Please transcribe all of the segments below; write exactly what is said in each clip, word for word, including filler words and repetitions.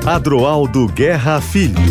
Adroaldo Guerra Filho.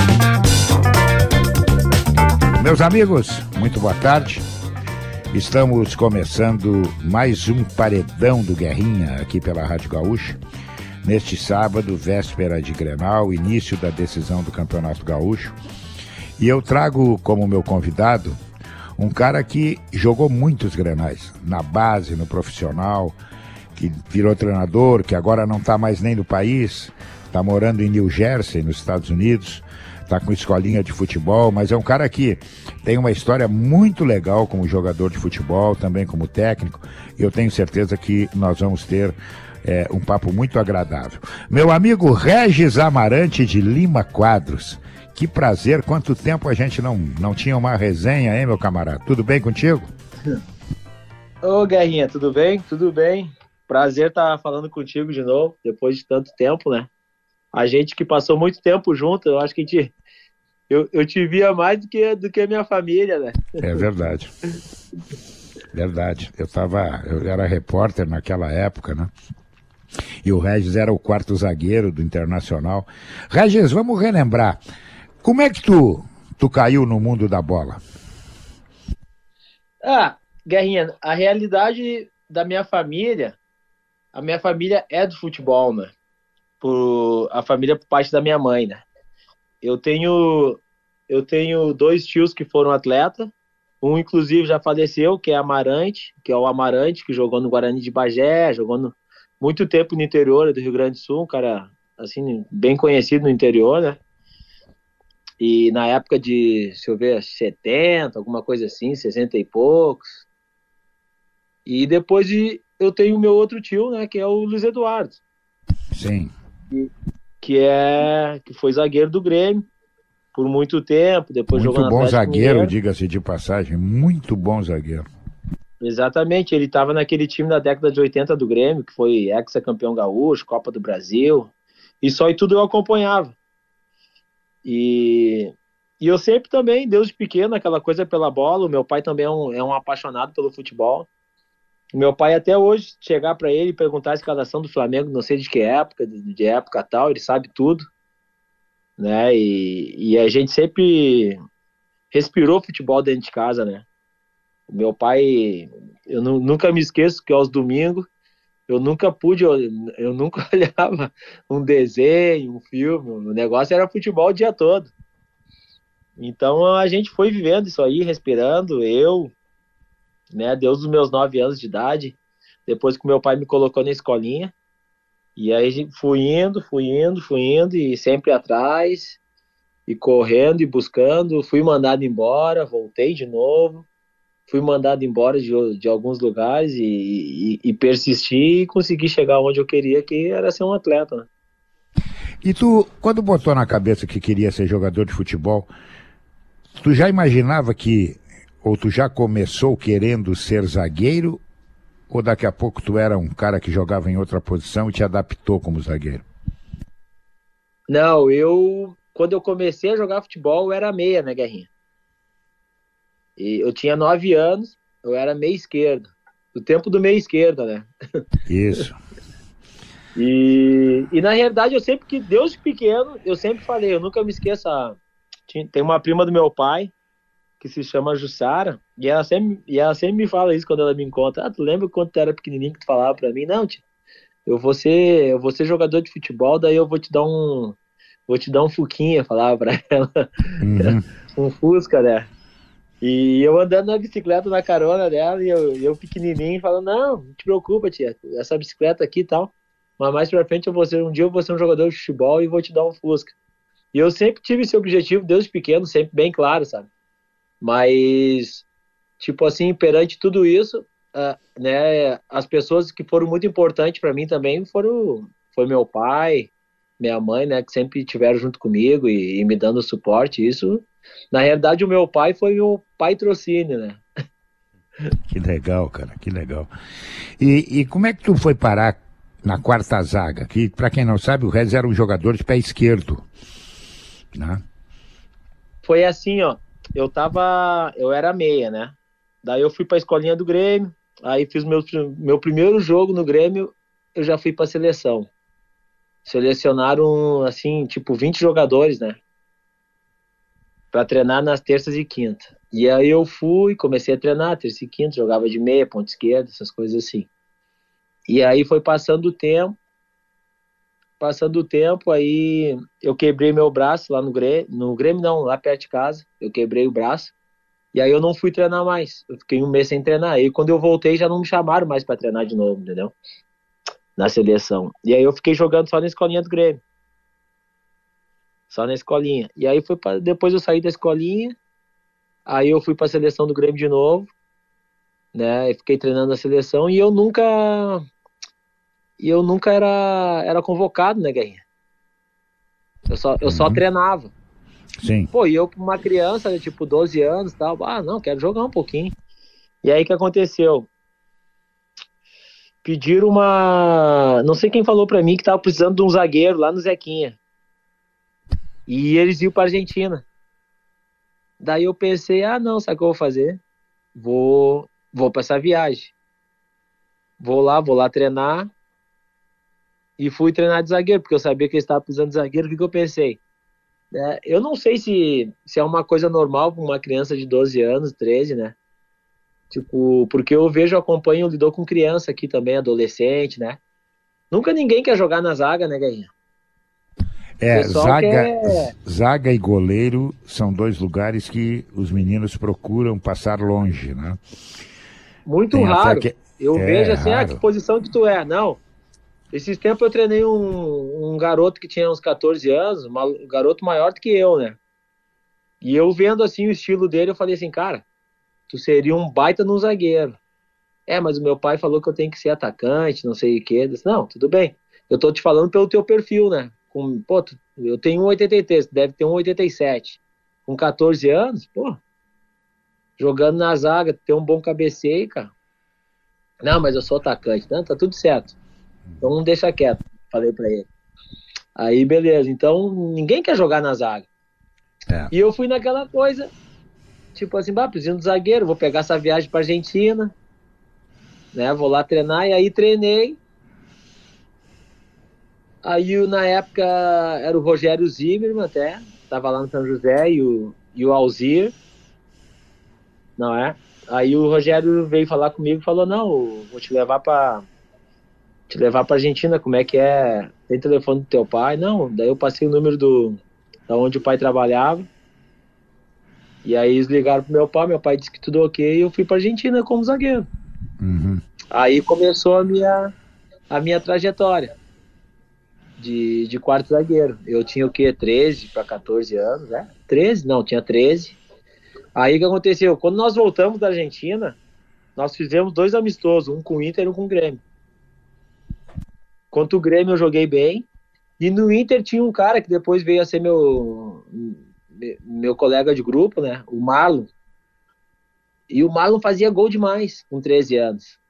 Meus amigos, muito boa tarde. Estamos começando mais um Paredão do Guerrinha aqui pela Rádio Gaúcha. Neste sábado, véspera de Grenal, início da decisão do Campeonato Gaúcho. E eu trago como meu convidado um cara que jogou muitos Grenais, na base, no profissional, que virou treinador, que agora não está mais nem no país, está morando em New Jersey, nos Estados Unidos, está com escolinha de futebol, mas é um cara que tem uma história muito legal como jogador de futebol, também como técnico, e eu tenho certeza que nós vamos ter é, um papo muito agradável. Meu amigo Regis Amarante de Lima Quadros, que prazer, quanto tempo a gente não, não tinha uma resenha, hein, meu camarada? Tudo bem contigo? Ô, Guerrinha, tudo bem? Tudo bem. Prazer estar falando contigo de novo, depois de tanto tempo, né? A gente que passou muito tempo junto, eu acho que a gente, eu, eu te via mais do que, do que a minha família, né? É verdade. Verdade. Eu tava, eu era repórter naquela época, né? E o Regis era o quarto zagueiro do Internacional. Regis, vamos relembrar. Como é que tu, tu caiu no mundo da bola? Ah, Guerrinha, a realidade da minha família, a minha família é do futebol, né? Por, a família por parte da minha mãe, né? Eu tenho, eu tenho dois tios que foram atletas, um inclusive já faleceu, que é Amarante, que é o Amarante, que jogou no Guarani de Bagé, jogou no, muito tempo no interior do Rio Grande do Sul, um cara, assim, bem conhecido no interior, né? E na época de, deixa eu ver, setenta, alguma coisa assim, sessenta e poucos. E depois de, eu tenho o meu outro tio, né, que é o Luiz Eduardo. Sim. Que, que, é, que foi zagueiro do Grêmio por muito tempo, depois muito jogou na bom Atlético zagueiro, Mineiro. diga-se de passagem, muito bom zagueiro. Exatamente, ele estava naquele time da década de oitenta do Grêmio, que foi ex-campeão gaúcho, Copa do Brasil, e só e tudo eu acompanhava. E, e eu sempre também, desde pequeno, aquela coisa pela bola. O meu pai também é um, é um apaixonado pelo futebol. O meu pai até hoje, chegar para ele e perguntar a escalação do Flamengo, não sei de que época, de, de época tal, ele sabe tudo, né? E, e a gente sempre respirou futebol dentro de casa, né? O meu pai, eu nu, nunca me esqueço que aos domingos eu nunca pude, eu, eu nunca olhava um desenho, um filme, o negócio era futebol o dia todo. Então a gente foi vivendo isso aí, respirando, eu, né, desde os meus nove anos de idade, depois que meu pai me colocou na escolinha, e aí fui indo, fui indo, fui indo, e sempre atrás, e correndo e buscando, fui mandado embora, voltei de novo, fui mandado embora de, de alguns lugares e, e, e persisti e consegui chegar onde eu queria, que era ser um atleta, né? E tu, quando botou na cabeça que queria ser jogador de futebol, tu já imaginava que, ou tu já começou querendo ser zagueiro, ou daqui a pouco tu era um cara que jogava em outra posição e te adaptou como zagueiro? Não, eu, quando eu comecei a jogar futebol, eu era meia, né, Guerrinha? E eu tinha nove anos, eu era meia esquerda. Do tempo do meia esquerda, né? Isso. e, e na realidade, eu sempre que, desde pequeno, eu sempre falei, eu nunca me esqueça. Tem uma prima do meu pai, que se chama Jussara, e ela sempre, e ela sempre me fala isso quando ela me encontra. Ah, tu lembra quando tu era pequenininho que tu falava pra mim? Não, tia, eu vou ser, eu vou ser jogador de futebol, daí eu vou te dar um, vou te dar um fuquinha, falava pra ela. Uhum. Um Fusca, né? E eu andando na bicicleta na carona dela, e eu, eu pequenininho, falando, não, não te preocupa, tia, essa bicicleta aqui e tal, mas mais pra frente eu vou ser, um dia eu vou ser um jogador de futebol e vou te dar um Fusca. E eu sempre tive esse objetivo, desde pequeno, sempre bem claro, sabe? Mas, tipo assim, perante tudo isso, uh, né, as pessoas que foram muito importantes pra mim também foram, foi meu pai, minha mãe, né, que sempre estiveram junto comigo e, e me dando suporte. Isso, na realidade, o meu pai foi meu patrocínio, né? Que legal, cara, que legal. E, e como é que tu foi parar na quarta zaga? Que, pra quem não sabe, o Regis era um jogador de pé esquerdo, né? Foi assim, ó, eu tava, eu era meia, né? Daí eu fui pra escolinha do Grêmio, aí fiz meu, meu primeiro jogo no Grêmio, eu já fui pra seleção. selecionaram, assim, tipo, vinte jogadores, né? Pra treinar nas terças e quintas. E aí eu fui, comecei a treinar, terça e quinta, jogava de meia, ponta esquerda, essas coisas assim. E aí foi passando o tempo, passando o tempo, aí eu quebrei meu braço lá no Grêmio, no Grêmio não, lá perto de casa, eu quebrei o braço, e aí eu não fui treinar mais, eu fiquei um mês sem treinar, e quando eu voltei já não me chamaram mais pra treinar de novo, entendeu? Na seleção. E aí eu fiquei jogando só na escolinha do Grêmio, só na escolinha. E aí foi pra, depois eu saí da escolinha, aí eu fui pra seleção do Grêmio de novo, né, e fiquei treinando na seleção, e eu nunca, e eu nunca era, era convocado, né, Guerrinha? Eu só, eu só Uhum. treinava. Sim. Pô, e eu, uma criança, né, tipo, doze anos e tal, ah, não, quero jogar um pouquinho. E aí, o que aconteceu? Pediram uma... Não sei quem falou pra mim que tava precisando de um zagueiro lá no Zequinha. E eles iam pra Argentina. Daí eu pensei, ah, não, sabe o que eu vou fazer? Vou, vou pra essa viagem. Vou lá, vou lá treinar. E fui treinar de zagueiro, porque eu sabia que eles estavam precisando de zagueiro. O que, que eu pensei? É, eu não sei se, se é uma coisa normal pra uma criança de doze anos, treze, né? Tipo, porque eu vejo, acompanho, lidou com criança aqui também, adolescente, né? Nunca ninguém quer jogar na zaga, né, Guerrinha? O É, pessoal zaga, quer zaga e goleiro são dois lugares que os meninos procuram passar longe, né? muito Tem até raro. que. Eu É vejo assim, ah, que raro. posição que tu é? Não. Esses tempos eu treinei um, um garoto que tinha uns catorze anos, uma- um garoto maior do que eu, né? E eu vendo assim o estilo dele, eu falei assim, cara, tu seria um baita no zagueiro. É, mas o meu pai falou que eu tenho que ser atacante, não sei o quê. Eu disse, não, tudo bem. Eu tô te falando pelo teu perfil, né? Com, pô, tu- eu tenho um e oitenta e três, tu deve ter um e oitenta e sete. Com catorze anos, pô, jogando na zaga, ter um bom cabeceio, cara. Não, mas eu sou atacante. Não, tá tudo certo. Então não deixa quieto, falei pra ele. Aí, beleza. Então, ninguém quer jogar na zaga. É. E eu fui naquela coisa, tipo assim, bah, preciso de zagueiro, vou pegar essa viagem pra Argentina, né? Vou lá treinar, e aí treinei. Aí, na época, era o Rogério Zimmermann até, tava lá no São José, e o, e o Alzir, não é? Aí o Rogério veio falar comigo e falou, não, vou te levar pra, te levar pra Argentina, como é que é? Tem telefone do teu pai? Não, daí eu passei o número do, da onde o pai trabalhava, e aí eles ligaram pro meu pai, meu pai disse que tudo ok, e eu fui pra Argentina como zagueiro. Uhum. Aí começou a minha, a minha trajetória de, de quarto zagueiro. Eu tinha o quê? treze para catorze anos, né? treze? Não, tinha treze. Aí o que aconteceu? Quando nós voltamos da Argentina, nós fizemos dois amistosos, um com o Inter e um com o Grêmio. Contra o Grêmio eu joguei bem, e no Inter tinha um cara que depois veio a ser meu, meu colega de grupo, né? O Marlon. E o Marlon fazia gol demais com treze anos.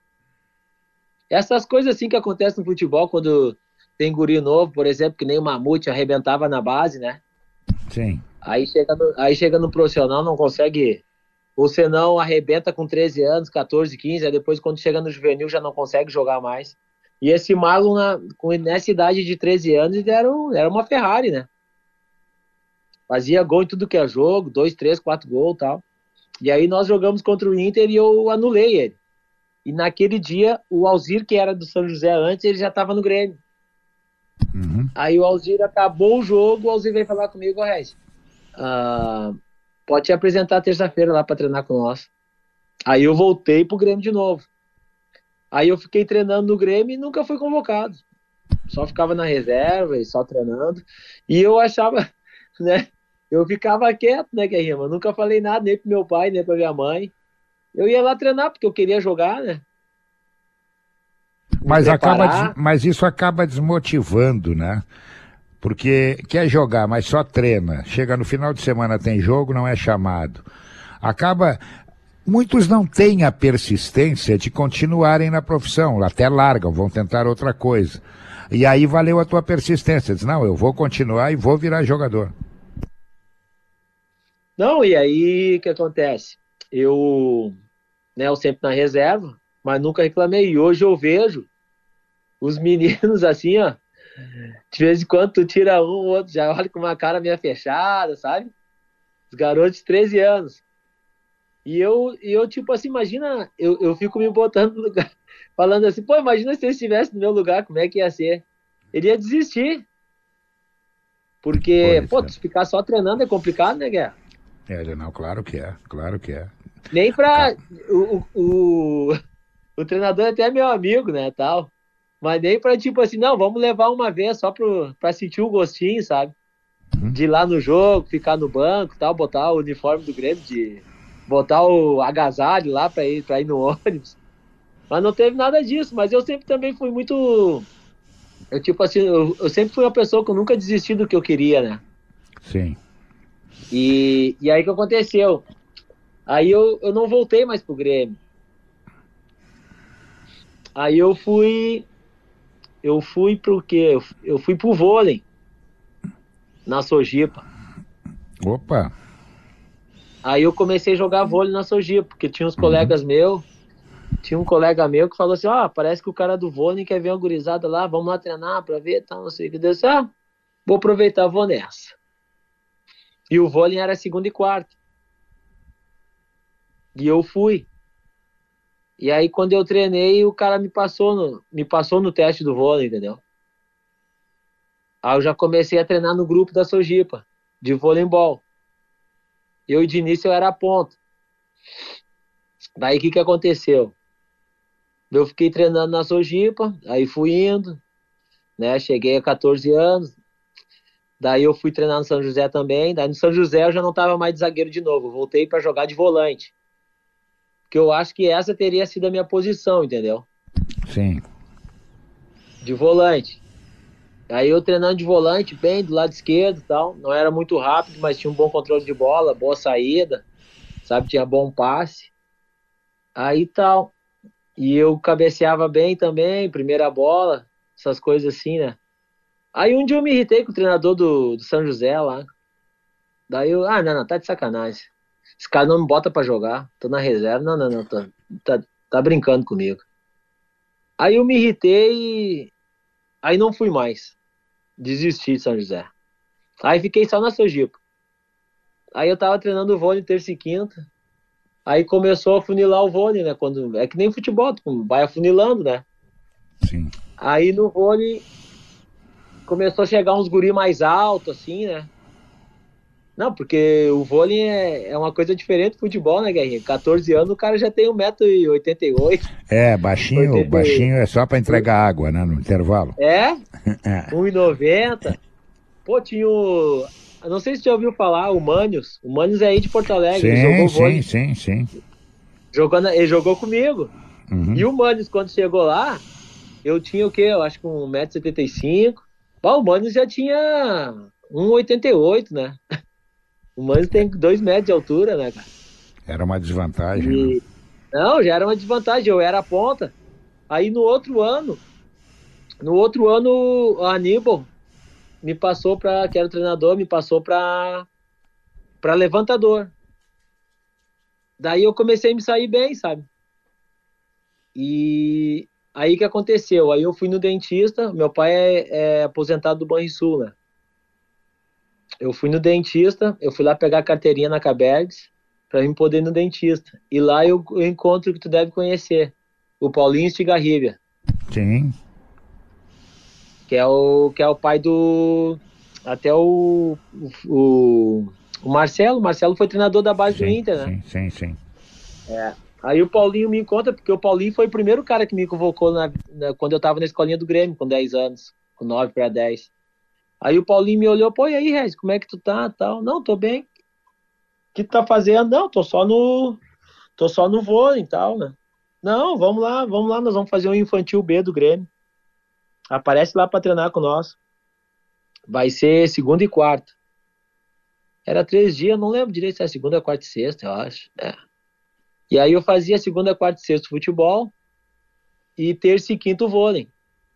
Essas coisas assim que acontecem no futebol quando tem guri novo, por exemplo, que nem o Mamute arrebentava na base, né? Sim. Aí chega no, aí chega no profissional, não consegue, ou senão arrebenta com treze anos, catorze, quinze, aí depois quando chega no juvenil já não consegue jogar mais. E esse Marlon, na, com, nessa idade de treze anos, ele era, um- era uma Ferrari, né? Fazia gol em tudo que é jogo, dois, três, quatro gols e tal. E aí nós jogamos contra o Inter e eu anulei ele. E naquele dia, o Alzir, que era do São José antes, ele já estava no Grêmio. Uhum. Aí o Alzir acabou o jogo, o Alzir veio falar comigo, Regis, ah, pode te apresentar terça-feira lá para treinar com nós. Aí eu voltei pro Grêmio de novo. Aí eu fiquei treinando no Grêmio e nunca fui convocado. Só ficava na reserva e só treinando. E eu achava, né? Eu ficava quieto, né, Guerrinha? Eu nunca falei nada nem pro meu pai, nem pra minha mãe. Eu ia lá treinar porque eu queria jogar, né? Me Mas, acaba des- preparar. mas isso acaba desmotivando, né? Porque quer jogar, mas só treina. Chega no final de semana, tem jogo, não é chamado. Acaba. Muitos não têm a persistência de continuarem na profissão, até largam, vão tentar outra coisa. E aí valeu a tua persistência. Diz, não, eu vou continuar e vou virar jogador. Não, e aí o que acontece? Eu, né, eu sempre na reserva, mas nunca reclamei. E hoje eu vejo os meninos assim, ó. De vez em quando tu tira um, o outro já olha com uma cara meio fechada, sabe? Os garotos de treze anos. E eu, e eu tipo assim, imagina, eu, eu fico me botando no lugar, falando assim, pô, imagina se ele estivesse no meu lugar, como é que ia ser? Ele ia desistir. Porque, Pois pô, é. tu ficar só treinando é complicado, né, Guerra? É, não, claro que é, claro que é. Nem Ca- pra. O, o, o, o treinador é até meu amigo, né, tal. Mas nem pra, tipo assim, não, vamos levar uma vez só pro, pra sentir o gostinho, sabe? Uhum. De ir lá no jogo, ficar no banco tal, botar o uniforme do Grêmio, de botar o agasalho lá pra ir, pra ir no ônibus. Mas não teve nada disso, mas eu sempre também fui muito. Eu, tipo assim, eu, eu sempre fui uma pessoa que eu nunca desisti do que eu queria, né? Sim. E, e aí o que aconteceu? Aí eu, eu não voltei mais pro Grêmio. Aí eu fui. Eu fui pro quê? Eu, eu fui pro vôlei, na Sojipa. Opa. Aí eu comecei a jogar vôlei na Sojipa, porque tinha uns Uhum. colegas meus. Tinha um colega meu que falou assim: ó, oh, parece que o cara do vôlei quer ver uma gurizada lá, vamos lá treinar pra ver, tal, não sei o que. Eu disse, ah, vou aproveitar, vou nessa. E o vôlei era segunda e quarta. E eu fui. E aí, quando eu treinei, o cara me passou no, me passou no teste do vôlei, entendeu? Aí eu já comecei a treinar no grupo da Sojipa, de voleibol. Eu, de início, eu era a ponta. Daí, o que que aconteceu? Eu fiquei treinando na Sojipa, aí fui indo, né? Cheguei a quatorze anos. Daí eu fui treinar no São José também. Daí no São José eu já não estava mais de zagueiro de novo. Eu voltei para jogar de volante. Porque eu acho que essa teria sido a minha posição, entendeu? Sim. De volante. Aí eu treinando de volante, bem do lado esquerdo e tal. Não era muito rápido, mas tinha um bom controle de bola, boa saída, sabe? Tinha bom passe. Aí tal. E eu cabeceava bem também, primeira bola, essas coisas assim, né? Aí um dia eu me irritei com o treinador do, do São José lá. Daí eu, ah, não, não, tá de sacanagem. Esse cara não me bota pra jogar, tô na reserva. Não, não, não, tá, tá, tá brincando comigo. Aí eu me irritei e aí não fui mais. Desisti de São José. Aí fiquei só na Sojipa. Aí eu tava treinando vôlei terça e quinta. Aí começou a funilar o vôlei, né? Quando, é que nem futebol, tu vai afunilando, né? Sim. Aí no vôlei começou a chegar uns guri mais altos, assim, né? Não, porque o vôlei é, é uma coisa diferente do futebol, né, Guerrinha? quatorze anos o cara já tem um metro e oitenta e oito. É, baixinho, oitenta, baixinho é só para entregar água, né, no intervalo. é? É. um e noventa. Pô, tinha o... Eu não sei se você já ouviu falar, o Manios. O Manios é aí de Porto Alegre, ele Sim, jogou sim, vôlei. sim, sim. Jogou na- Ele jogou comigo. E Uhum. o Manios, quando chegou lá, eu tinha o quê? Eu acho que um metro e setenta e cinco. O Manios já tinha um e oitenta e oito, né? O Manios tem dois metros de altura, né, cara? Era uma desvantagem, né? E... Não, já era uma desvantagem, eu era a ponta. Aí no outro ano, no outro ano, o Aníbal me passou para, que era o treinador, me passou para para levantador. Daí eu comecei a me sair bem, sabe? E aí que aconteceu? Aí eu fui no dentista, meu pai é, é aposentado do Banrisul, né? Eu fui no dentista, eu fui lá pegar a carteirinha na Cabergs para mim poder ir no dentista. E lá eu, eu encontro o que tu deve conhecer, o Paulinho Estigarribia, Sim, que é o que é o pai do até o, o, o Marcelo, o Marcelo foi treinador da base do sim, Inter, né? sim, sim, sim. É. Aí o Paulinho me encontra, porque o Paulinho foi o primeiro cara que me convocou na, na- quando eu tava na escolinha do Grêmio, com dez anos, com nove para dez. Aí o Paulinho me olhou, pô, e aí, Regis, como é que tu tá, tal? Não, tô bem. O que tu tá fazendo? Não, tô só no, tô só no vôlei e tal, né? Não, vamos lá, vamos lá, nós vamos fazer um infantil B do Grêmio. Aparece lá pra treinar com nós. Vai ser segunda e quarta. Era três dias, não lembro direito se é segunda, quarta e sexta, eu acho. É. E aí eu fazia segunda, quarta e sexta futebol e terça e quinta o vôlei.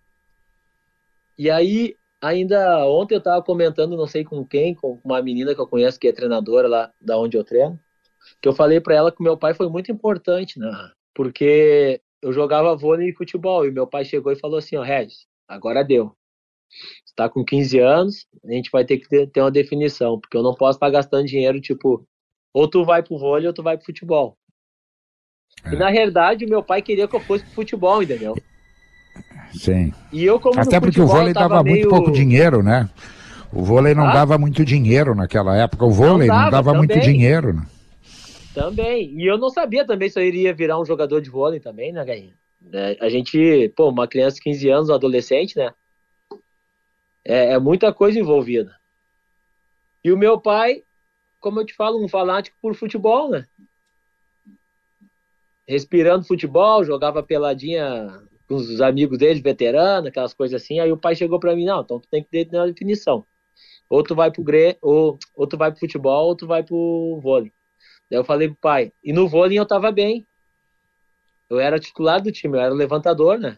E aí, ainda ontem eu tava comentando, não sei com quem, com uma menina que eu conheço que é treinadora lá da onde eu treino, que eu falei pra ela que meu pai foi muito importante, né? Porque eu jogava vôlei e futebol e meu pai chegou e falou assim, ó, Regis, agora deu. Tu tá com quinze anos, a gente vai ter que ter, ter uma definição, porque eu não posso estar gastando dinheiro, tipo, ou tu vai pro vôlei ou tu vai pro futebol. É. E na realidade, o meu pai queria que eu fosse pro futebol, entendeu? Sim. E eu, como Até porque futebol, o vôlei dava meio... muito pouco dinheiro, né? O vôlei não ah? dava muito dinheiro naquela época. O vôlei não dava, não dava muito dinheiro, né? Também. E eu não sabia também se eu iria virar um jogador de vôlei também, né, Gainha? É, a gente, pô, uma criança de quinze anos, um adolescente, né? É, é muita coisa envolvida. E o meu pai, como eu te falo, um fanático por futebol, né? Respirando futebol, jogava peladinha com os amigos dele, veterano, aquelas coisas assim. Aí o pai chegou pra mim, não, então tu tem que ter uma definição. Ou tu vai pro gre... ou, ou tu vai pro futebol, ou tu vai pro vôlei. Daí eu falei pro pai, e no vôlei eu tava bem. Eu era titular do time, eu era levantador, né?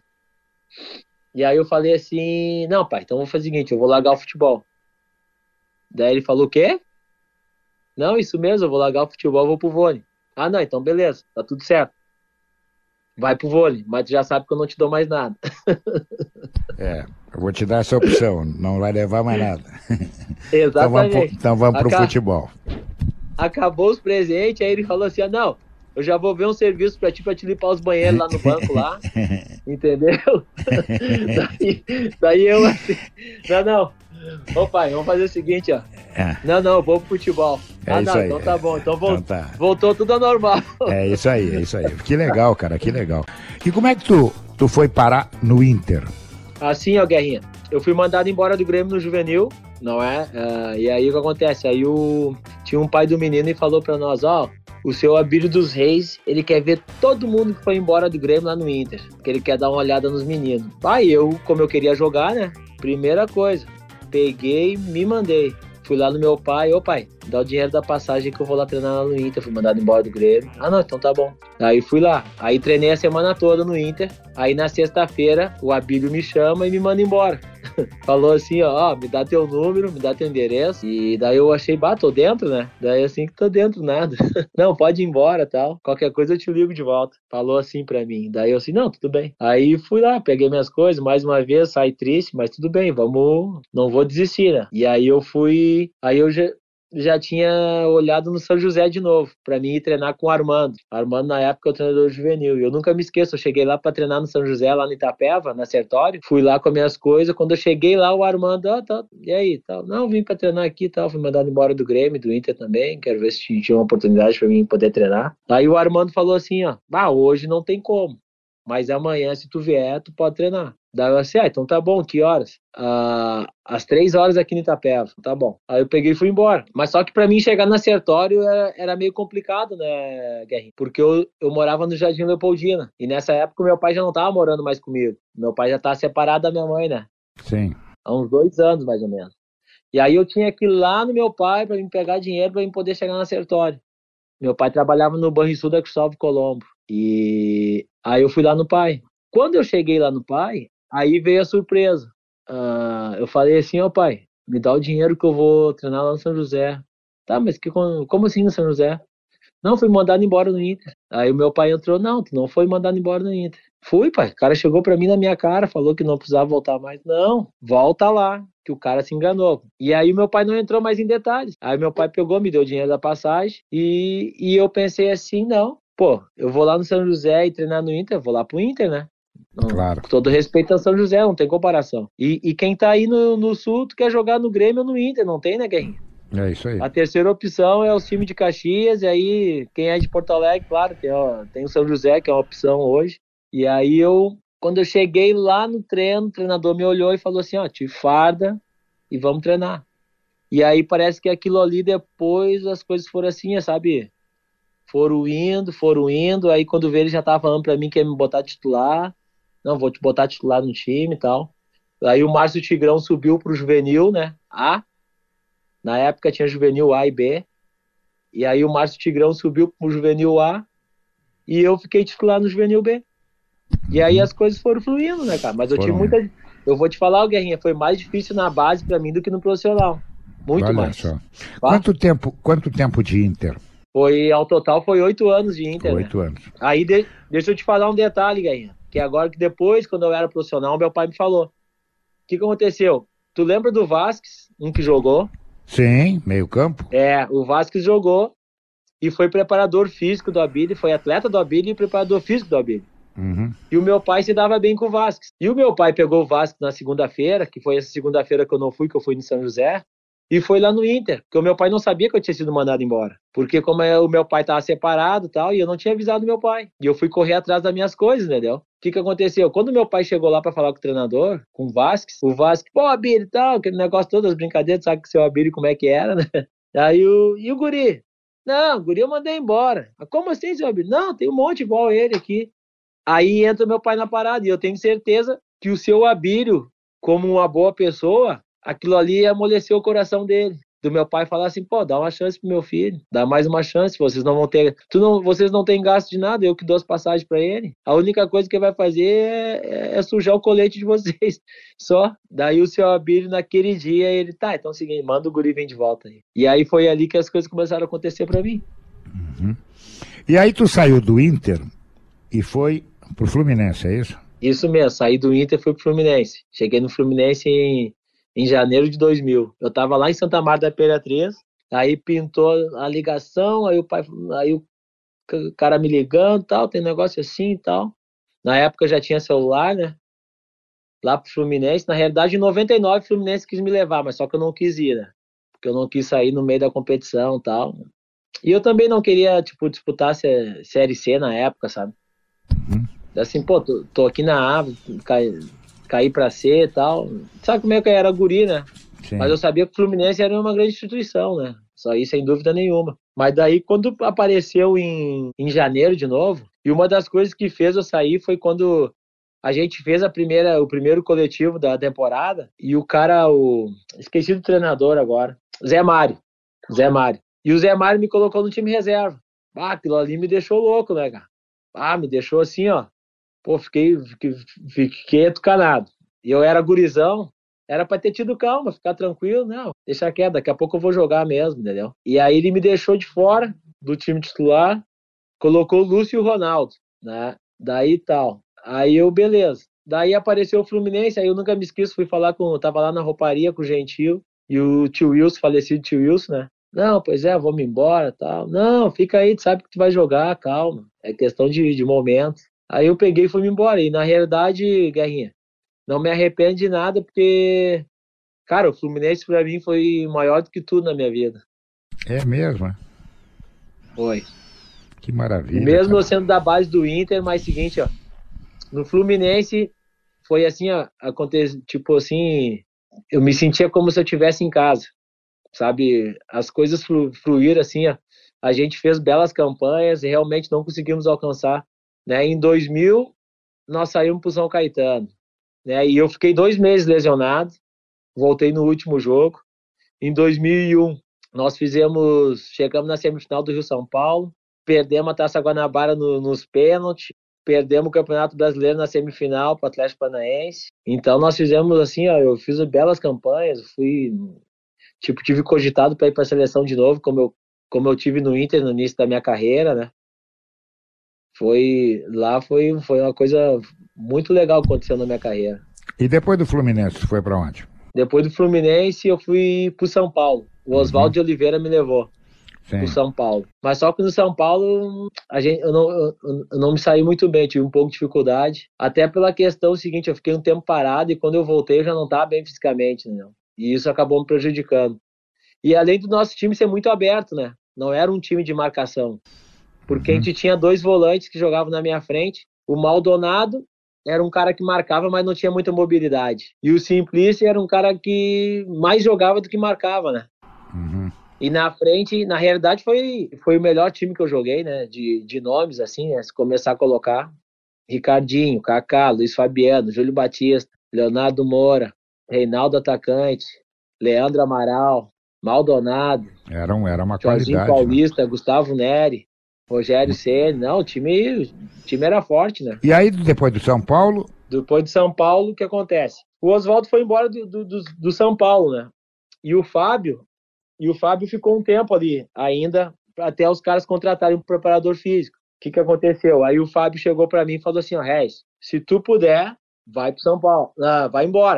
E aí eu falei assim, não, pai, então vou fazer o seguinte, eu vou largar o futebol. Daí ele falou, o quê? Não, isso mesmo, eu vou largar o futebol, eu vou pro vôlei. Ah, não, então beleza, tá tudo certo. Vai pro vôlei, mas tu já sabe que eu não te dou mais nada. É, eu vou te dar essa opção, não vai levar mais nada. Exatamente. Então vamos pro, então vamos pro Acab... futebol. Acabou os presentes, aí ele falou assim, ah, não, eu já vou ver um serviço pra ti, pra te limpar os banheiros lá no banco lá, entendeu? daí, daí eu assim, não, não, ô pai, vamos fazer o seguinte, ó, é. não, não, eu vou pro futebol. É ah, isso não, aí, então tá é. bom, então, vol... então tá. voltou tudo ao normal. É isso aí, é isso aí, que legal, cara, que legal. E como é que tu, tu foi parar no Inter? Assim, ó, Guerrinha, eu fui mandado embora do Grêmio no juvenil, não é? Uh, e aí o que acontece? Aí o... tinha um pai do menino e falou pra nós, ó, o seu Abílio dos Reis, ele quer ver todo mundo que foi embora do Grêmio lá no Inter, porque ele quer dar uma olhada nos meninos. Aí eu, como eu queria jogar, né? Primeira coisa, peguei, me mandei. Fui lá no meu pai, ô pai, dá o dinheiro da passagem que eu vou lá treinar lá no Inter. Fui mandado embora do Grêmio. Ah, não, então tá bom. Aí fui lá. Aí treinei a semana toda no Inter. Aí na sexta-feira, o Abílio me chama e me manda embora. Falou assim, ó, ó, me dá teu número, me dá teu endereço. E daí eu achei, bah, tô dentro, né? Daí assim que tô dentro, nada. Não, pode ir embora, tal. Qualquer coisa eu te ligo de volta. Falou assim pra mim. Daí eu assim, não, tudo bem. Aí fui lá, peguei minhas coisas, mais uma vez, saí triste, mas tudo bem, vamos, não vou desistir, né? E aí eu fui, aí eu já... já tinha olhado no São José de novo, pra mim ir treinar com o Armando. Armando, na época, é o treinador juvenil. E eu nunca me esqueço, eu cheguei lá pra treinar no São José, lá no Itapeva, na Sertório. Fui lá com as minhas coisas. Quando eu cheguei lá, o Armando, ó, oh, tá, e aí? Tal. Não, vim pra treinar aqui e tal. Fui mandado embora do Grêmio, do Inter também. Quero ver se tinha uma oportunidade pra mim poder treinar. Aí o Armando falou assim, ó, ah, hoje não tem como. Mas amanhã, se tu vier, tu pode treinar. Daí eu assim, ah, então tá bom, que horas? Ah, às três horas aqui no Itapeva, tá bom. Aí eu peguei e fui embora. Mas só que pra mim chegar no Sertório era, era meio complicado, né, Guerrinho? Porque eu, eu morava no Jardim Leopoldina. E nessa época meu pai já não tava morando mais comigo. Meu pai já tava separado da minha mãe, né? Sim. Há uns dois anos, mais ou menos. E aí eu tinha que ir lá no meu pai pra me pegar dinheiro pra me poder chegar no Sertório. Meu pai trabalhava no Banrisul da Cristóvão Colombo. E aí eu fui lá no pai. Quando eu cheguei lá no pai, aí veio a surpresa. Uh, eu falei assim, ó pai, me dá o dinheiro que eu vou treinar lá no São José. Tá, mas que, como assim no São José? Não, fui mandado embora no Inter. Aí o meu pai entrou, não, tu não foi mandado embora no Inter. Fui, pai. O cara chegou pra mim na minha cara, falou que não precisava voltar mais. Não, volta lá, que o cara se enganou. E aí meu pai não entrou mais em detalhes. Aí meu pai pegou, me deu o dinheiro da passagem e, e eu pensei assim, não, pô, eu vou lá no São José e treinar no Inter, eu vou lá pro Inter, né? Não, claro. Com todo respeito ao São José, não tem comparação. E, e quem tá aí no, no Sul, tu quer jogar no Grêmio ou no Inter, não tem, né, Guerrinha? É isso aí. A terceira opção é o time de Caxias, e aí quem é de Porto Alegre, claro, tem, ó, tem o São José, que é uma opção hoje. E aí eu, quando eu cheguei lá no treino, o treinador me olhou e falou assim, ó, te farda e vamos treinar. E aí parece que aquilo ali depois as coisas foram assim, sabe? Foram indo, foram indo, aí quando veio ele já tava falando pra mim que ia me botar titular. Não, vou te botar titular no time e tal. Aí o Márcio Tigrão subiu pro juvenil, né? A. Na época tinha juvenil A e B. E aí o Márcio Tigrão subiu pro juvenil A e eu fiquei titular no juvenil B. E aí as coisas foram fluindo, né, cara? Mas eu tive muita... Eu vou te falar, Guerrinha, foi mais difícil na base pra mim do que no profissional. Muito Olha mais. Só. Tá? Quanto tempo, quanto tempo de Inter? Foi, ao total, foi oito anos de Inter, Oito né? anos. Aí, de, deixa eu te falar um detalhe, Guerrinha. Que agora que depois, quando eu era profissional, meu pai me falou. que, que aconteceu? Tu lembra do Vasquez, um que jogou? Sim, meio campo. É, o Vasquez jogou e foi preparador físico do Abílio, foi atleta do Abílio e preparador físico do Abílio. Uhum. E o meu pai se dava bem com o Vasquez. E o meu pai pegou o Vasquez na segunda-feira, que foi essa segunda-feira que eu não fui, que eu fui no São José, e foi lá no Inter, porque o meu pai não sabia que eu tinha sido mandado embora. Porque como é, o meu pai estava separado e tal, e eu não tinha avisado meu pai. E eu fui correr atrás das minhas coisas, entendeu? O que que aconteceu? Quando meu pai chegou lá para falar com o treinador, com o Vasquez, o Vasquez, pô, Abílio e tal, aquele negócio todo, as brincadeiras, sabe que o seu Abílio como é que era, né? Aí o, e o guri? Não, o guri eu mandei embora. Mas como assim, seu Abílio? Não, tem um monte igual ele aqui. Aí entra meu pai na parada, e eu tenho certeza que o seu Abílio, como uma boa pessoa, aquilo ali amoleceu o coração dele. Do meu pai falar assim, pô, dá uma chance pro meu filho, dá mais uma chance, vocês não vão ter, tu não, vocês não têm gasto de nada, eu que dou as passagens para ele. A única coisa que ele vai fazer é, é sujar o colete de vocês, só. Daí o seu Abílio, naquele dia, ele, tá, então é o seguinte, manda o guri vir de volta aí. E aí foi ali que as coisas começaram a acontecer para mim. Uhum. E aí tu saiu do Inter e foi pro Fluminense, é isso? Isso mesmo, saí do Inter e fui pro Fluminense. Cheguei no Fluminense em, em janeiro de dois mil. Eu tava lá em Santa Marta da Imperatriz, aí pintou a ligação, aí o pai, aí o cara me ligando e tal, tem negócio assim e tal. Na época já tinha celular, né? Lá pro Fluminense. Na realidade, em noventa e nove o Fluminense quis me levar, mas só que eu não quis ir, né? Porque eu não quis sair no meio da competição e tal. E eu também não queria, tipo, disputar Série C na época, sabe? Uhum. Assim, pô, tô, tô aqui na A, caí, caí pra C e tal. Sabe como é que eu era guri, né? Sim. Mas eu sabia que o Fluminense era uma grande instituição, né? Isso aí, sem dúvida nenhuma. Mas daí, quando apareceu em, em janeiro de novo, e uma das coisas que fez eu sair foi quando a gente fez a primeira, o primeiro coletivo da temporada, e o cara, o esqueci do treinador agora, Zé Mário. Zé Mário. E o Zé Mário me colocou no time reserva. Ah, aquilo ali me deixou louco, né, cara? Ah, me deixou assim, ó. Pô, fiquei, fiquei, fiquei atucanado. E eu era gurizão, era pra ter tido calma, ficar tranquilo, não, deixa quieto, daqui a pouco eu vou jogar mesmo, entendeu? E aí ele me deixou de fora do time titular, colocou o Lúcio e o Ronaldo, né? Daí tal. Aí eu, beleza. Daí apareceu o Fluminense, aí eu nunca me esqueço, fui falar com, tava lá na rouparia com o Gentil, e o tio Wilson, falecido tio Wilson, né? Não, pois é, vamos embora, tal. Não, fica aí, tu sabe que tu vai jogar, calma. É questão de, de momento. Aí eu peguei e fui embora. E na realidade, Guerrinha, não me arrependo de nada, porque, cara, o Fluminense pra mim foi maior do que tudo na minha vida. É mesmo, é? Foi. Que maravilha. Mesmo cara. eu sendo da base do Inter, mas seguinte, ó, no Fluminense foi assim, ó, aconteceu, tipo assim, eu me sentia como se eu estivesse em casa, sabe? As coisas flu, fluíram assim, ó. A gente fez belas campanhas e realmente não conseguimos alcançar, né? Em dois mil, nós saímos pro São Caetano, né? E eu fiquei dois meses lesionado, voltei no último jogo. Em dois mil e um, nós fizemos, chegamos na semifinal do Rio São Paulo, perdemos a Taça Guanabara no, nos pênaltis, perdemos o Campeonato Brasileiro na semifinal para o Atlético Paranaense. Então nós fizemos assim, ó, eu fiz belas campanhas, fui, tipo, tive cogitado para ir para a seleção de novo, como eu, como eu tive no Inter no início da minha carreira, né? Foi, lá foi, foi uma coisa muito legal que aconteceu na minha carreira. E depois do Fluminense, tu foi pra onde? Depois do Fluminense, eu fui pro São Paulo. O Oswaldo uhum. de Oliveira me levou Sim. pro São Paulo. Mas só que no São Paulo, a gente, eu, não, eu, eu não me saí muito bem, tive um pouco de dificuldade. Até pela questão seguinte, eu fiquei um tempo parado e quando eu voltei, eu já não estava bem fisicamente, né? E isso acabou me prejudicando. E além do nosso time ser muito aberto, né? Não era um time de marcação. Porque uhum. a gente tinha dois volantes que jogavam na minha frente. O Maldonado era um cara que marcava, mas não tinha muita mobilidade. E o Simplício era um cara que mais jogava do que marcava, né? Uhum. E na frente, na realidade, foi, foi o melhor time que eu joguei, né? De, de nomes, assim, né? Se começar a colocar. Ricardinho, Kaká, Luiz Fabiano, Júlio Batista, Leonardo Moura, Reinaldo Atacante, Leandro Amaral, Maldonado. Era, um, era uma Jorginho qualidade. Paulista, né? Gustavo Neri. Rogério Ceni, não, o time, o time era forte, né? E aí, depois do São Paulo? Depois do São Paulo, o que acontece? O Oswaldo foi embora do, do, do, do São Paulo, né? E o Fábio, e o Fábio ficou um tempo ali, ainda, até os caras contratarem um preparador físico. O que que aconteceu? Aí o Fábio chegou pra mim e falou assim, ó, Regis, se tu puder, vai pro São Paulo, ah, vai embora.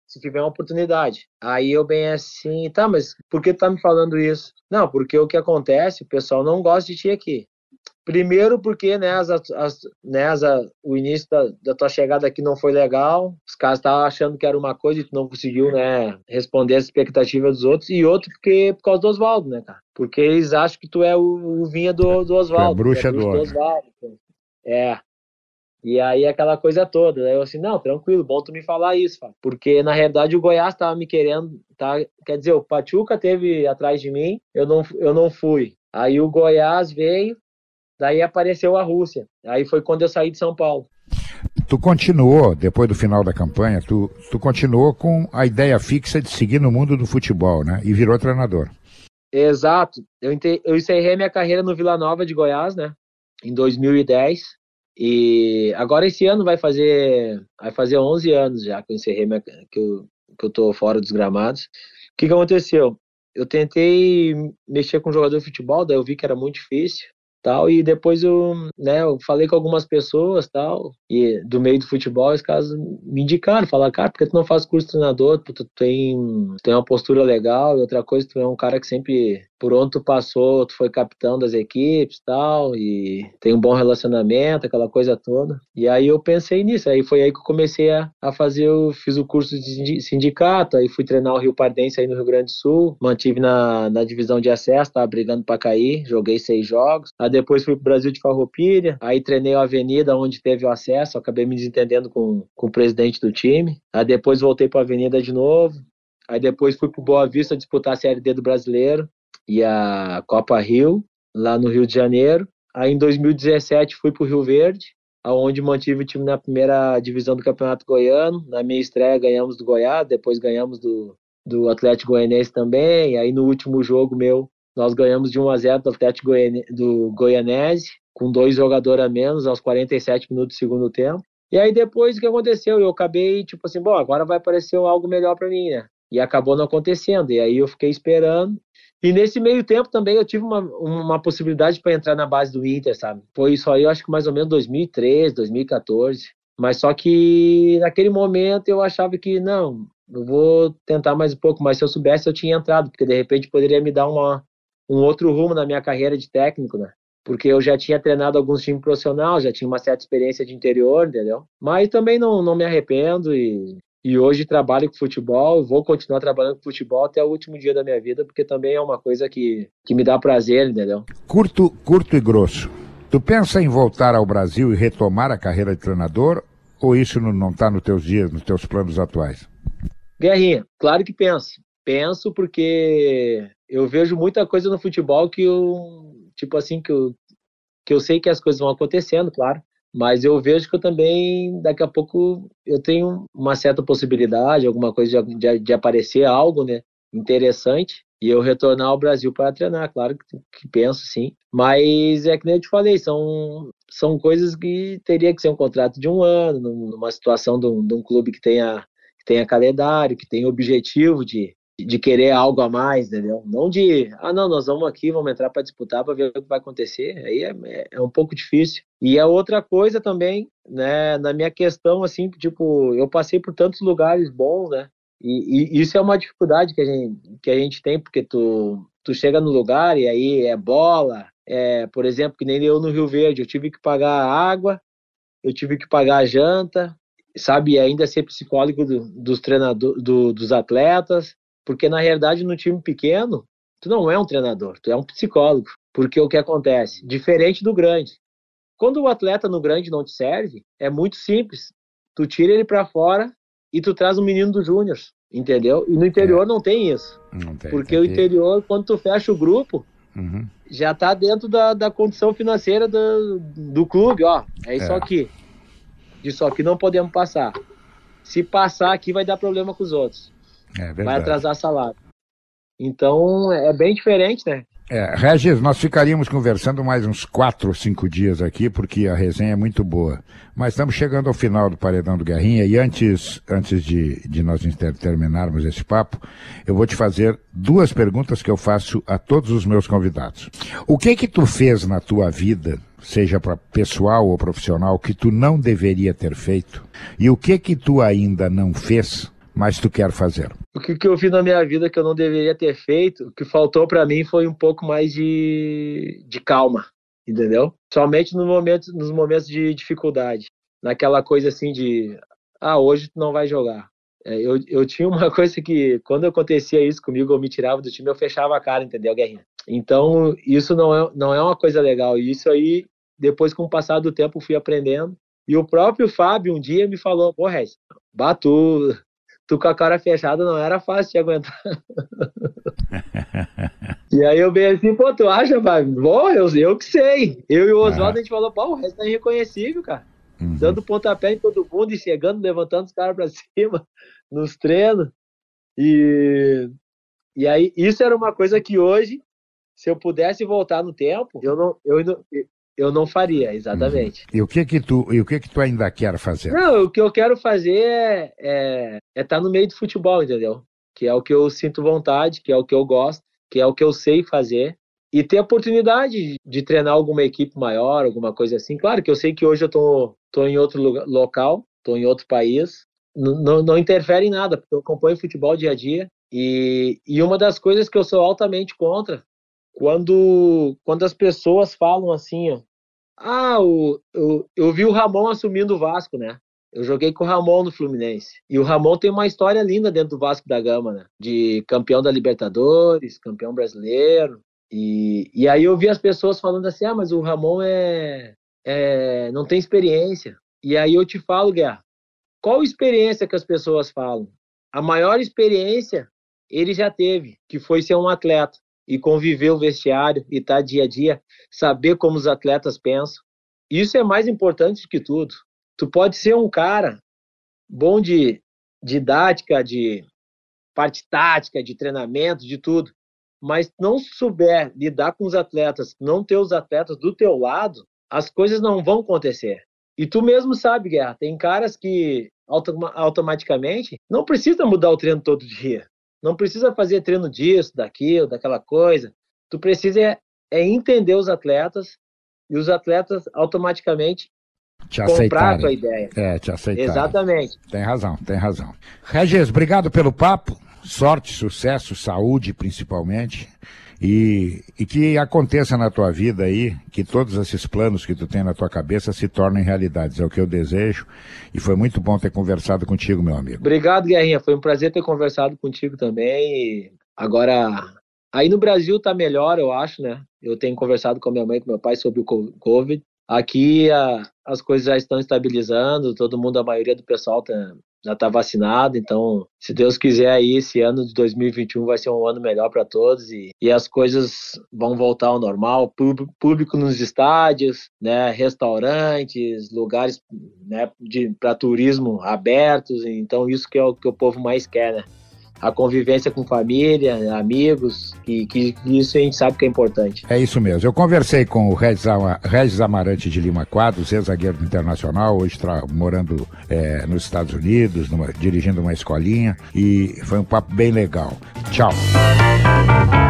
se tiver uma oportunidade. Aí eu bem assim, tá, mas por que tu tá me falando isso? Não, porque o que acontece, o pessoal não gosta de ti aqui. Primeiro porque, né, as, as, né as, o início da, da tua chegada aqui não foi legal, os caras estavam achando que era uma coisa e tu não conseguiu, né, responder as expectativas dos outros, e outro porque por causa do Oswaldo, né, cara? Porque eles acham que tu é o, o vinha do, do Oswaldo. Tu é bruxa, é bruxa do, do Oswaldo. É. E aí aquela coisa toda, aí eu assim, não, tranquilo, bom tu me falar isso, Fábio. Porque na realidade o Goiás tava me querendo, tá? Quer dizer, o Pachuca teve atrás de mim, eu não, eu não fui. Aí o Goiás veio, daí apareceu a Rússia. Aí foi quando eu saí de São Paulo. Tu continuou, depois do final da campanha, tu, tu continuou com a ideia fixa de seguir no mundo do futebol, né? E virou treinador. Exato. Eu, ente... eu encerrei minha carreira no Vila Nova de Goiás, né? Em dois mil e dez. E agora esse ano vai fazer vai fazer onze anos já que eu encerrei minha... que, eu, que eu tô fora dos gramados. O que, que aconteceu? Eu tentei mexer com jogador de futebol, daí eu vi que era muito difícil, tal, e depois eu, né, eu falei com algumas pessoas, tal, e do meio do futebol, os caras me indicaram, falaram, cara, por que tu não faz curso de treinador? Tu tem, tem uma postura legal, e outra coisa, tu é um cara que sempre, por onde tu passou, tu foi capitão das equipes, tal, e tem um bom relacionamento, aquela coisa toda. E aí eu pensei nisso, aí foi aí que eu comecei a, a fazer, eu fiz o curso de sindicato, aí fui treinar o Rio Pardense aí no Rio Grande do Sul, mantive na, na divisão de acesso, tava brigando pra cair, joguei seis jogos, aí depois fui pro Brasil de Farroupilha, aí treinei a Avenida, onde teve o acesso, acabei me desentendendo com, com o presidente do time, aí depois voltei pra Avenida de novo, aí depois fui pro Boa Vista disputar a Série D do Brasileiro, e a Copa Rio, lá no Rio de Janeiro. Aí em dois mil e dezessete fui pro Rio Verde, onde mantive o time na primeira divisão do Campeonato Goiano. Na minha estreia ganhamos do Goiás, depois ganhamos do, do Atlético Goianense também. Aí no último jogo meu, nós ganhamos de um a zero do Atlético Goiane, do Goianese, com dois jogadores a menos, aos quarenta e sete minutos do segundo tempo. E aí depois o que aconteceu? Eu acabei, tipo assim, bom, agora vai aparecer algo melhor para mim, né? E acabou não acontecendo. E aí eu fiquei esperando. E nesse meio tempo também eu tive uma, uma possibilidade para entrar na base do Inter, sabe? Foi isso aí, eu acho que mais ou menos dois mil e treze, dois mil e quatorze. Mas só que naquele momento eu achava que, não, eu vou tentar mais um pouco. Mas se eu soubesse, eu tinha entrado, porque de repente poderia me dar uma, um outro rumo na minha carreira de técnico, né? Porque eu já tinha treinado alguns times profissionais, já tinha uma certa experiência de interior, entendeu? Mas também não, não me arrependo e... E hoje trabalho com futebol, vou continuar trabalhando com futebol até o último dia da minha vida, porque também é uma coisa que, que me dá prazer, entendeu? Curto, curto e grosso. Tu pensa em voltar ao Brasil e retomar a carreira de treinador, ou isso não está nos teus dias, nos teus planos atuais? Guerrinha, claro que penso. Penso porque eu vejo muita coisa no futebol que eu, tipo assim, que eu, que eu sei que as coisas vão acontecendo, claro. Mas eu vejo que eu também, daqui a pouco, eu tenho uma certa possibilidade, alguma coisa de, de, de aparecer algo, né, interessante, e eu retornar ao Brasil para treinar, claro que, que penso sim. Mas é que nem eu te falei, são, são coisas que teria que ser um contrato de um ano, numa situação de um, de um clube que tenha, que tenha calendário, que tenha objetivo de, de querer algo a mais, entendeu? Não de, ah não, nós vamos aqui, vamos entrar para disputar para ver o que vai acontecer, aí é, é um pouco difícil. E a outra coisa também, né, na minha questão, assim, tipo, eu passei por tantos lugares bons, né, e, e isso é uma dificuldade que a gente, que a gente tem, porque tu, tu chega no lugar e aí é bola, é, por exemplo, que nem eu no Rio Verde, eu tive que pagar água, eu tive que pagar a janta, sabe, e ainda ser psicólogo do, dos treinadores, do, dos atletas, porque na realidade no time pequeno, tu não é um treinador, tu é um psicólogo, porque o que acontece? Diferente do grande. Quando o atleta no grande não te serve, é muito simples. Tu tira ele para fora e tu traz um menino do júnior, entendeu? E no interior é. não tem isso. Não tem, porque tem o interior, que... quando tu fecha o grupo, uhum. já tá dentro da, da condição financeira do, do clube, ó. É isso é. aqui. Isso aqui não podemos passar. Se passar aqui vai dar problema com os outros. É vai atrasar salário. Então é bem diferente, né? É, Regis, nós ficaríamos conversando mais uns quatro ou cinco dias aqui, porque a resenha é muito boa. Mas estamos chegando ao final do Paredão do Guerrinha, e antes, antes de, de nós terminarmos esse papo, eu vou te fazer duas perguntas que eu faço a todos os meus convidados. O que que tu fez na tua vida, seja para pessoal ou profissional, que tu não deveria ter feito? E o que que tu ainda não fez mas tu quer fazer? O que, que eu vi na minha vida que eu não deveria ter feito, o que faltou para mim foi um pouco mais de, de calma, entendeu? Somente no momento, nos momentos de dificuldade. Naquela coisa assim de, ah, hoje tu não vai jogar. É, eu, eu tinha uma coisa que, quando acontecia isso comigo, eu me tirava do time, eu fechava a cara, entendeu, Guerrinha? Então, isso não é, não é uma coisa legal. E isso aí, depois, com o passar do tempo, fui aprendendo. E o próprio Fábio, um dia, me falou, pô, Regis, Batu... Tu com a cara fechada não era fácil de aguentar. E aí eu bem assim, pô, tu acha, Fábio? Bom, eu, eu que sei. Eu e o Oswaldo, ah. a gente falou, pô, o resto é irreconhecível, cara. Uhum. Dando pontapé em todo mundo e chegando, levantando os caras pra cima nos treinos. E, e aí, isso era uma coisa que hoje, se eu pudesse voltar no tempo, eu não, eu não, eu não faria, exatamente. Uhum. E o que que tu, e o que que tu ainda quer fazer? Não, o que eu quero fazer é estar é, é tá no meio do futebol, entendeu? Que é o que eu sinto vontade, que é o que eu gosto, que é o que eu sei fazer. E ter a oportunidade de treinar alguma equipe maior, alguma coisa assim. Claro que eu sei que hoje eu tô, tô em outro lugar, local, tô em outro país. N- não, não interfere em nada, porque eu acompanho futebol dia a dia. E, e uma das coisas que eu sou altamente contra, quando, quando as pessoas falam assim, ó, ah, o, eu, eu vi o Ramon assumindo o Vasco, né? Eu joguei com o Ramon no Fluminense. E o Ramon tem uma história linda dentro do Vasco da Gama, né? De campeão da Libertadores, campeão brasileiro. E, e aí eu vi as pessoas falando assim, ah, mas o Ramon é, é, não tem experiência. E aí eu te falo, Guerra, qual experiência que as pessoas falam? A maior experiência ele já teve, que foi ser um atleta e conviver o vestiário e estar dia a dia, saber como os atletas pensam. Isso é mais importante que tudo. Tu pode ser um cara bom de didática, de parte tática, de treinamento, de tudo, mas não souber lidar com os atletas, não ter os atletas do teu lado, as coisas não vão acontecer. E tu mesmo sabe, Guerra, tem caras que autom- automaticamente não precisa mudar o treino todo dia. Não precisa fazer treino disso, daquilo, daquela coisa. Tu precisa é, é entender os atletas e os atletas automaticamente te comprar a tua ideia. É, te aceitar. Exatamente. Tem razão, tem razão. Regis, obrigado pelo papo. Sorte, sucesso, saúde, principalmente. E, e que aconteça na tua vida aí, que todos esses planos que tu tem na tua cabeça se tornem realidades. É o que eu desejo. E foi muito bom ter conversado contigo, meu amigo. Obrigado, Guerrinha. Foi um prazer ter conversado contigo também. E agora, aí no Brasil tá melhor, eu acho, né? Eu tenho conversado com a minha mãe e com meu pai sobre o Covid. Aqui a, as coisas já estão estabilizando, todo mundo, a maioria do pessoal tá, já está vacinado, então, se Deus quiser aí, esse ano de dois mil e vinte e um vai ser um ano melhor para todos e, e as coisas vão voltar ao normal, público, público nos estádios, né, restaurantes, lugares, né, para turismo abertos, então isso que é o que o povo mais quer, né? A convivência com família, amigos, que, que isso a gente sabe que é importante. É isso mesmo. Eu conversei com o Regis, Regis Amarante de Lima Quadros, ex-zagueiro do Internacional, hoje está morando é, nos Estados Unidos, numa, dirigindo uma escolinha, e foi um papo bem legal. Tchau.